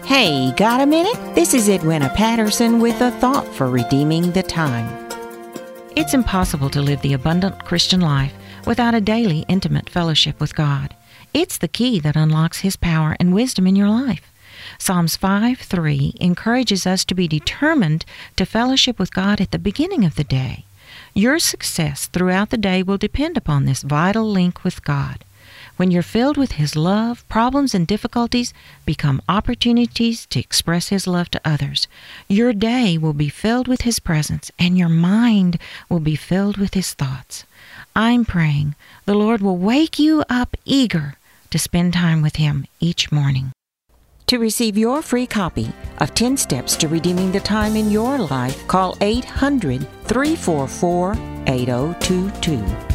Hey, got a minute? This is Edwina Patterson with a thought for redeeming the time. It's impossible to live the abundant Christian life without a daily intimate fellowship with God. It's the key that unlocks His power and wisdom in your life. Psalms 5:3 encourages us to be determined to fellowship with God at the beginning of the day. Your success throughout the day will depend upon this vital link with God. When you're filled with His love, problems and difficulties become opportunities to express His love to others. Your day will be filled with His presence, and your mind will be filled with His thoughts. I'm praying the Lord will wake you up eager to spend time with Him each morning. To receive your free copy of 10 Steps to Redeeming the Time in Your Life, call 800-344-8022.